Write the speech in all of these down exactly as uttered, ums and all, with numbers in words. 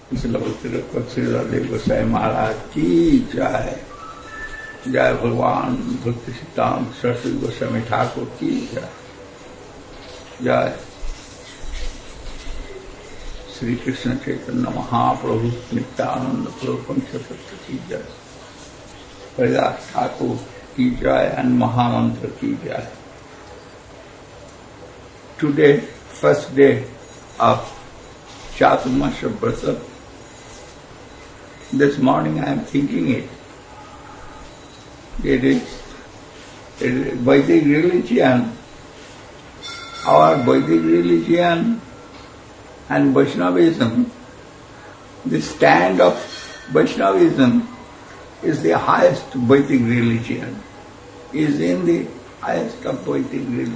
Srila Bhakti Goswami Maharaj ki jai. Jai Bhagavan Bhakti Siddhanta Saraswati Goswami Thakur ki jai. Jai Sri Krishna Chaitanya Mahaprabhu Nityananda Prabhu Panchatattva ki jai. Haridas Thakur ki jai and Mahamantra ki jai. Today, first day of Chaturmasya Vrata. This morning I am thinking it. It is, it is Vedic religion, our Vedic religion and Vaishnavism, the stand of Vaishnavism is the highest Vedic religion, is in the highest of Vedic religion.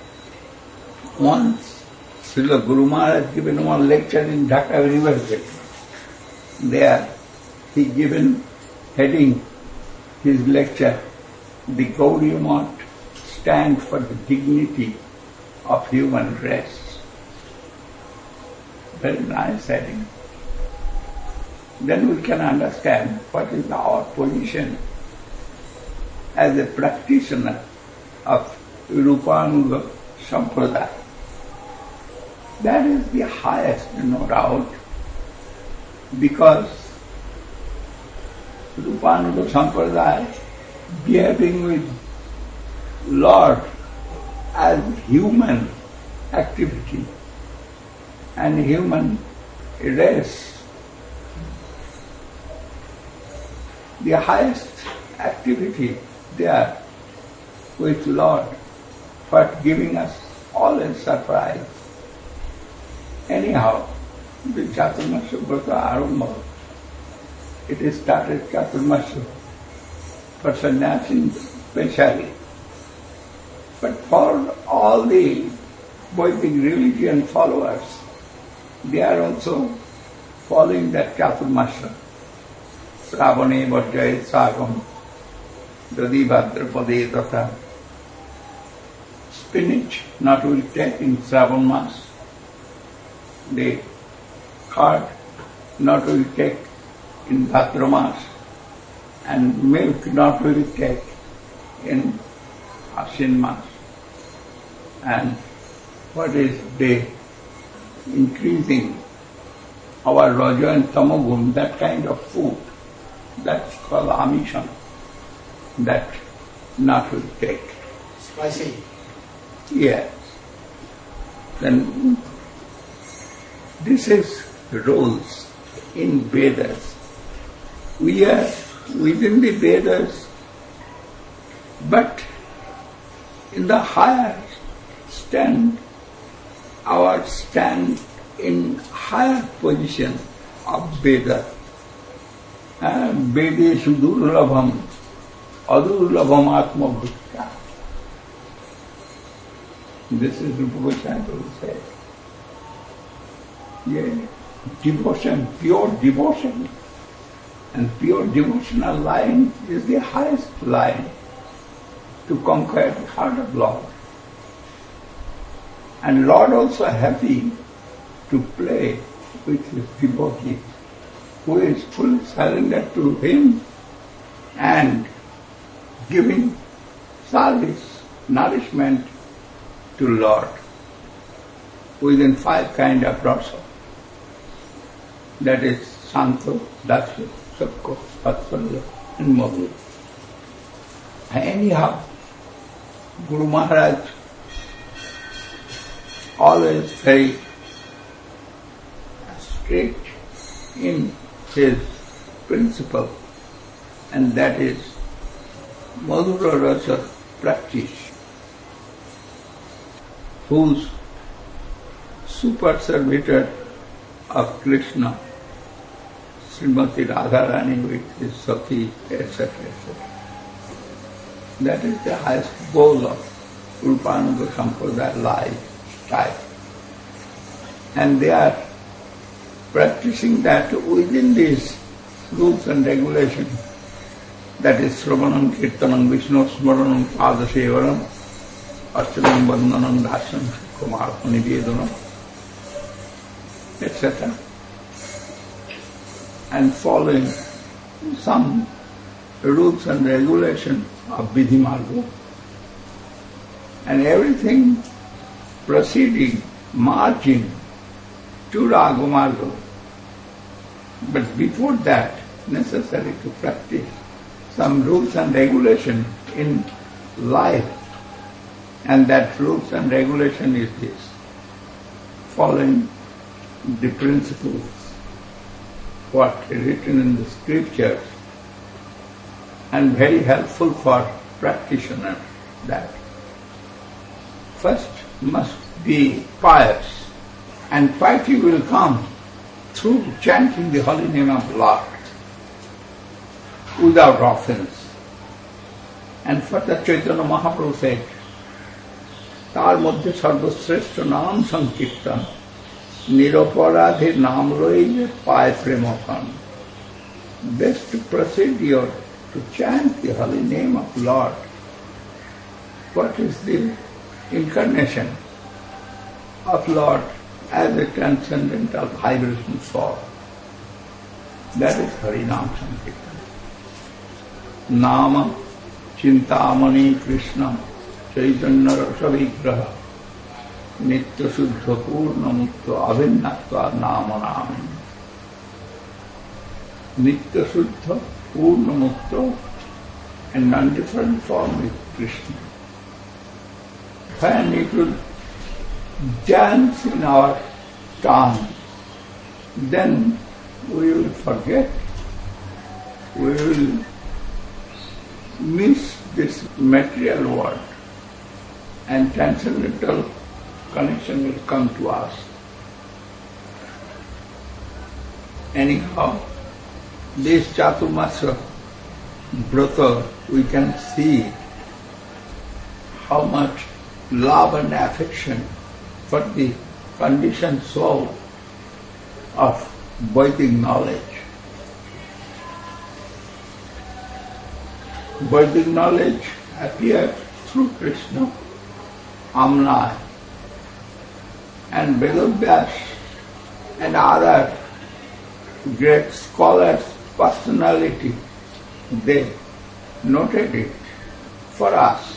Once, Srila Guru Maharaj given one lecture in Dhaka University. There, he given heading his lecture, the Gaudiya Math stand for the dignity of human race. Very nice heading. Then we can understand what is our position as a practitioner of Rupanuga Sampradaya. That is the highest, no doubt, because Rupanuga Sampradaya, behaving with Lord as human activity and human race, the highest activity there with Lord, for giving us all a surprise. Anyhow, the Chaturmasya Vrata Arambha, it is started Chaturmasya for sannyasi specially. But for all the Vedic religion followers, they are also following that Chaturmasya. Sravane Vajjayat Sagam, Dadi Bhadrapade Tatha. Spinach not will take in Shravan Mas. The curd not will take in Bhadra Mas, and milk not will take in Ashin Mas. And what is the increasing our Raja and Tamagun, that kind of food, that's called Amishan, that not will take. Spicy. Yes. Then this is rules in Vedas. We are within the Vedas, but in the higher stand, our stand in higher position of Veda. Vedeshu durlabham, adurlabham atma bhutta. This is Rupa Goswami said. Yeah, devotion, pure devotion. And pure devotional line is the highest line to conquer the heart of Lord. And Lord also happy to play with his devotee who is fully surrendered to him and giving service, nourishment to Lord within five kind of rasa. That is Santo, Daksha, Sakko, Vatsalya and Madhur. Anyhow, Guru Maharaj always very strict in his principle, and that is Madhura Rasa practice, whose super servitor of Krishna, Srimati Radharani with his Sati, et cetera, et cetera. That is the highest goal of Rupanuga Sampradaya lifestyle. And they are practicing that within these rules and regulations. That is Sravanam, Kirtanam, Vishnu Smaranam, Padasevaram, Archanam, Vandhanam, Dasyam, Kumarapanivedanam, et cetera. and following some rules and regulations of Vidhi Marga, and everything proceeding, marching to Raga Marga. But before that, necessary to practice some rules and regulations in life, and that rules and regulation is this: following the principles what is written in the scriptures, and very helpful for practitioners. That first must be pious, and piety will come through chanting the holy name of Lord without offense. And further Chaitanya Mahaprabhu said, তার মধ্যে সর্বশ্রেষ্ঠ নাম সংকীর্তন, নিরপরাধের নাম লইলে পায় প্রেমকণ. Best procedure to chant the holy name of Lord. What is the incarnation of Lord as a transcendental vibration soul? That is Harinam Sankirtan. Nama Chintamani Krishna Chaitanya Rasa Vigraha Nitya Suddha Purna Mukta Abhinnatva Nama Nami. Nitya Suddha Purna Mukta and non-different form with Krishna. When it will dance in our tongue, then we will forget, we will miss this material world, and transcendental connection will come to us. Anyhow, this Chaturmasya Brata, we can see how much love and affection for the conditioned soul of Vedic knowledge. Vedic knowledge appeared through Krishna, Amna, and Vedavyas and other great scholars, personality, they noted it for us.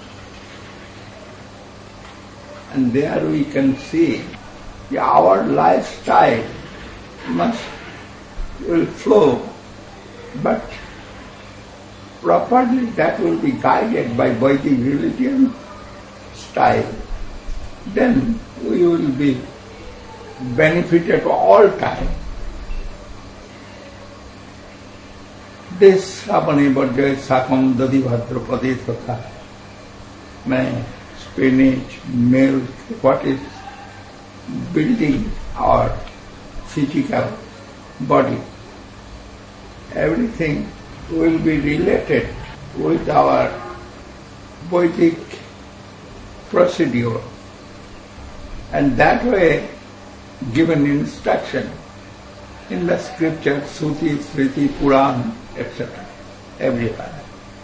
And there we can see our lifestyle must will flow, but properly that will be guided by Vedic religion style. Then we will be benefited all time. This Apane Bhadya Sakam Dadi Bhadrapade Tatha, may spinach, milk, what is building our physical body. Everything will be related with our Vedic procedure, and that way given instruction in the scripture, Suti, Smriti, Puran, et cetera, everywhere.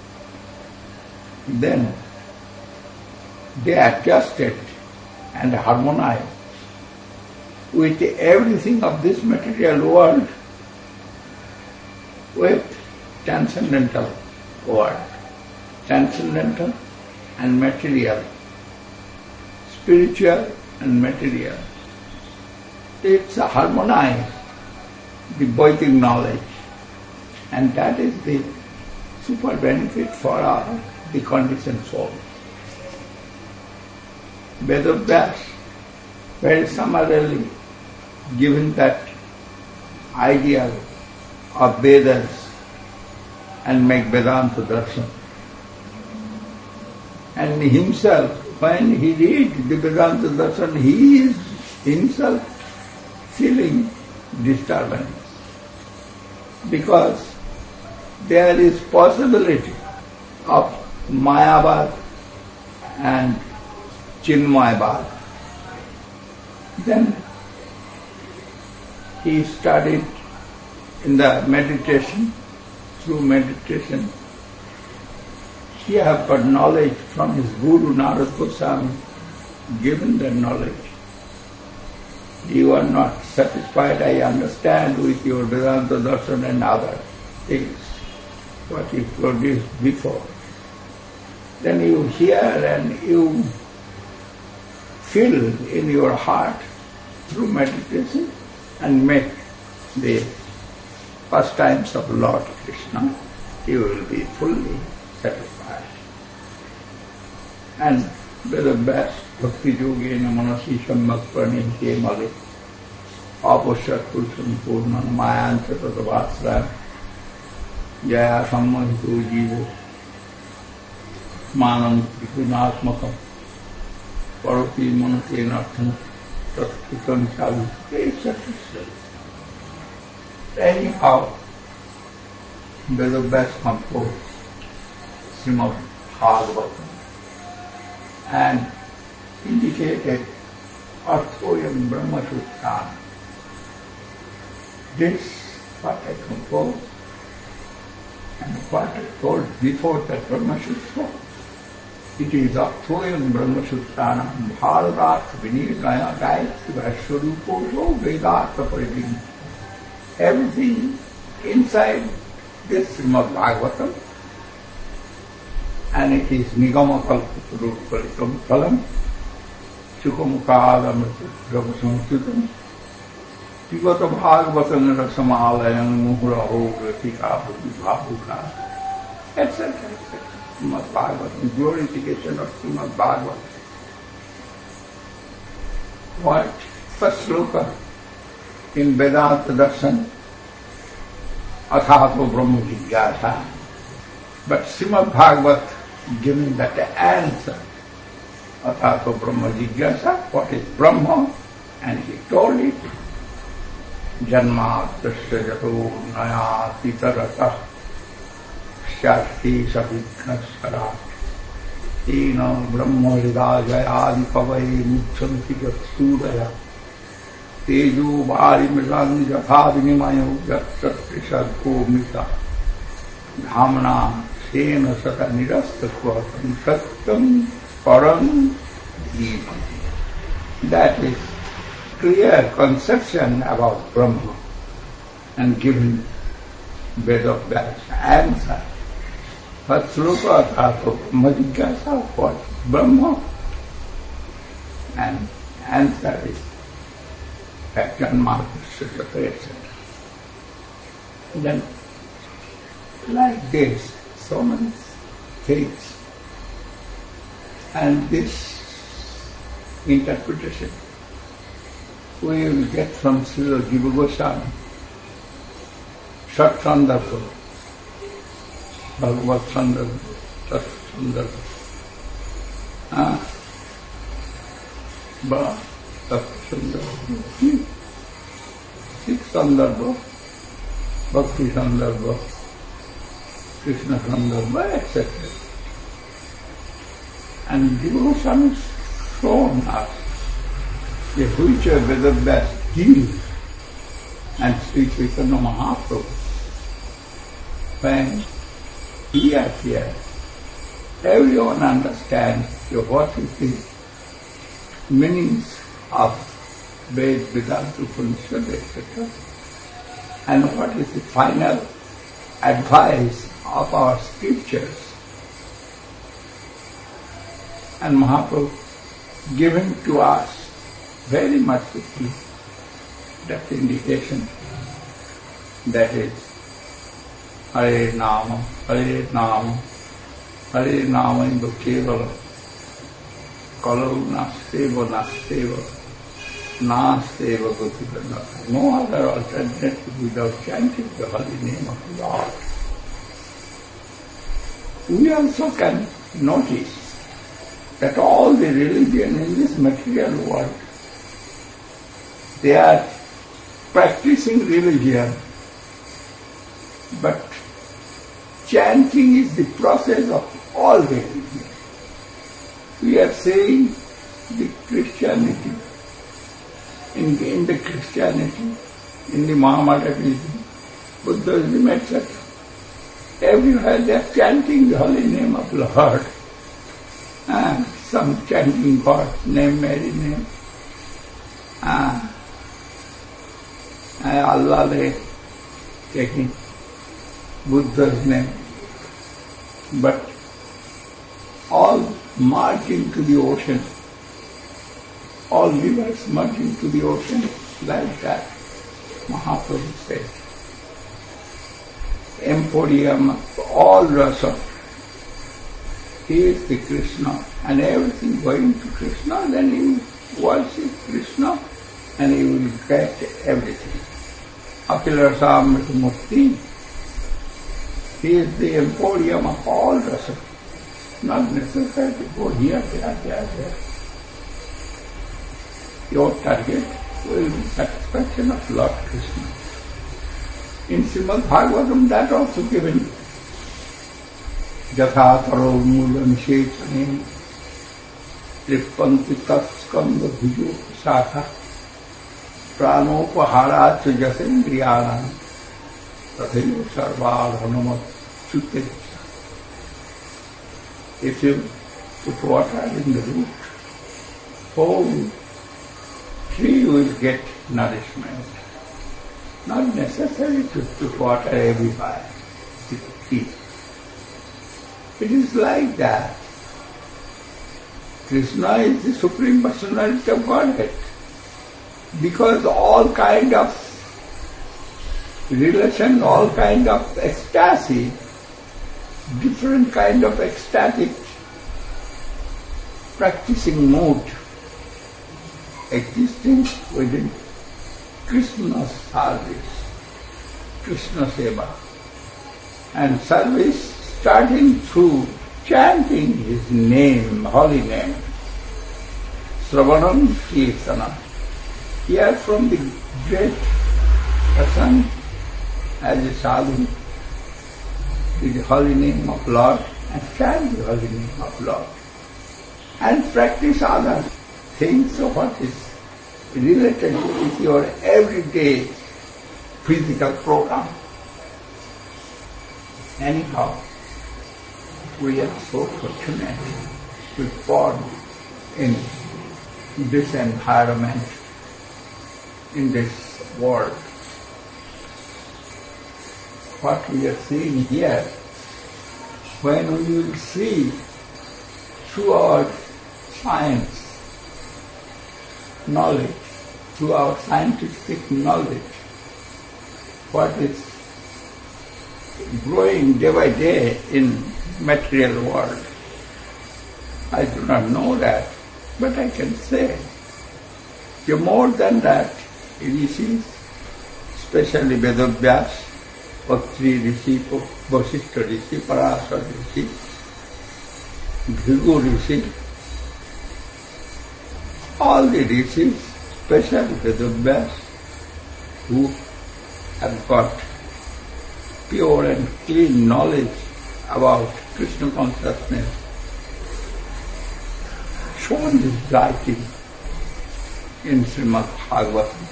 Then they adjusted and harmonized with everything of this material world with transcendental world, transcendental and material, spiritual and material. It's a harmonized the Vedic knowledge, and that is the super benefit for our the conditioned soul. Vedavyas very summarily given that idea of Vedas and make Vedanta darshan. And himself, when he reads the Vedanta darshan, he is himself feeling disturbance, because there is possibility of Mayavad and Chinmayavad. Then he studied in the meditation, through meditation. He have got knowledge from his Guru Narad Goswami, given the knowledge. You are not satisfied, I understand, with your Vedanta darshan and other things, what you produced before. Then you hear and you feel in your heart through meditation and make the pastimes of Lord Krishna, you will be fully satisfied. And the best bhakti yogena manasi sammak praninte male apashat purusam purnan mayancha tadavasra jaya sammahitu jivo manam trigunasmakam parati manate nartham tatkritam chavi. It's satisfied. Anyhow, Veda Vyas composed Srimad Bhagavatam and indicated Arthoyam Brahma Sutra. This what I composed and what I told before that Brahma Sutra. It is Arthoyam Brahma Sutra Bharadat Vinirgaya Gayatri Vaiswarupo Vedata Paridin. Everything inside this Srimad Bhagavatam, and it is Nigama Kalpatarupalikam Phalam, Sukhamukadam Ravasamsutam, Pivata Bhagavatam Rasamalayam Muhuraho Gratika Bhagavatam, et cetera et cetera. Srimad Bhagavatam, glorification of Srimad Bhagavatam. What? First sloka in Vedanta Darshan, Athato Brahma Jigyasa. But Srimad Bhagavat giving that answer, Athato Brahma Jigyasa, what is Brahma? And he told it, Janma Tasya Jato Naya Titarata Shasti Savighnaskara Tina Brahma Hridaya Adi Pavai Muchanti Gatsudaya Teju Bari Mrigan Jatha Vinimayo Jatat Trisharko Mita Dhamana Sena Sata Nirasta Swatam Satyam Param Jivam. That is clear conception about Brahma and given Veda Vyas answer. But Sloka Athato Brahma what Brahma? And answer is Janma Tasya Jato, et cetera. Then like this, so many things. And this interpretation we will get from Srila Jiva Goswami, Sat Sandarbha, Bhagavad Sandarbha, Sat Sandarbha, ah, Ba, Sat Sandarbha, Six Sandarbha, Bhakti Sandarbha, Krishna Sandarbha, et cetera. And Jiva Goswami has shown us the which Veda Vyas gives, and Sri Chaitanya Mahaprabhu, when he appears, everyone understands what is the meanings of Ved, Vedanta, Upanishad, et cetera, and what is the final advice of our scriptures. And Mahaprabhu giving to us very much quickly that indication, that is Hare Nama, Hare Nama, Hare Nama in the Kevala, Kalau Nasteva Nasteva, Nasteva Gotika. No other alternative without chanting the holy name of the Lord. We also can notice that all the religion in this material world, they are practicing religion, but chanting is the process of all religion. We are saying the Christianity, in the, in the Christianity, in the Mohammedanism, Buddhism, et cetera. Everywhere they are chanting the holy name of Lord. And some chanting God's name, Mary name. Ah, Allah they taking Buddha's name, but all merge into the ocean, all rivers merge into the ocean like that. Mahaprabhu said, emporium of all rasa, he is the Krishna, and everything going to Krishna, then you worship Krishna and you will get everything. Akhila Rasamrita Mukti, he is the emporium of all rasa. Not necessary to go here, there, there, there. Your target will be satisfaction of Lord Krishna. In Srimad Bhagavatam, that also given. Jatha taro mulam shechane trippanti tatskanda bhujo sakha pranopaharat jasendriyanam tathayo sarvadhanamat chute. If you put water in the root, whole tree will get nourishment. Not necessary to put water everywhere. It is like that. Krishna is the Supreme Personality of Godhead. Because all kind of relation, all kind of ecstasy, different kind of ecstatic practicing mode existing within Krishna's service, Krishna Seva. And service starting through chanting his name, holy name, Sravanam Kirtana. Hear from the great person as a sadhu, the holy name of Lord, and chant the holy name of Lord. And practice other things of what is related with your everyday physical program. Anyhow, we are so fortunate to be born in this environment, in this world. What we are seeing here, when we will see through our science, knowledge, through our scientific knowledge, what is growing day by day in material world. I do not know that, but I can say, you're more than that. Rishis, especially Vedavyas, Patri Rishi, Vasishtha Rishi, Parasar Rishi, Bhrigu Rishi, all the rishis, especially Vedavyas, who have got pure and clean knowledge about Krishna consciousness, shown this writing in Srimad Bhagavatam.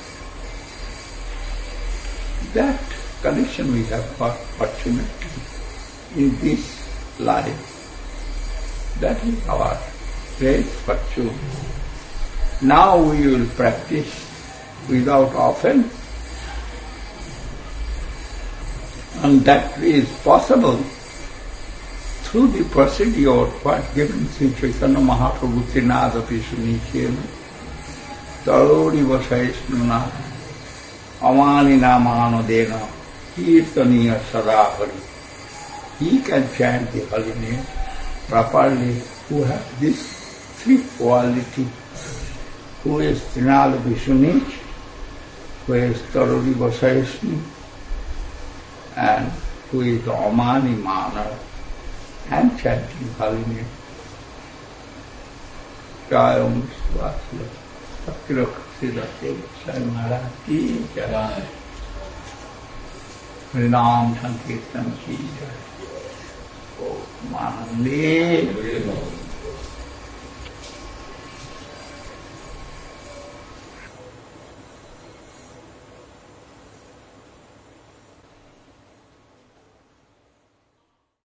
That connection we have got fortunately in this life. That is our great fortune. Now we will practice without offense, and that is possible through the procedure what given Sri Chaitanya Mahaprabhu Trinadapi Sunichem, Tarori Vasaisnuna, Amanina Manodena, Kirtaniya Sadahari. He can chant the holy name properly, who has this three quality, who is Trinadapi Sunich, who is Tarori Vasaisnu, and who is the Amani Mana, and chanting holy name. Jayam Svasya, Sakira Siddhate, Maharaj ki jai. Harinam Sankirtan ki jai. Oh, Manande.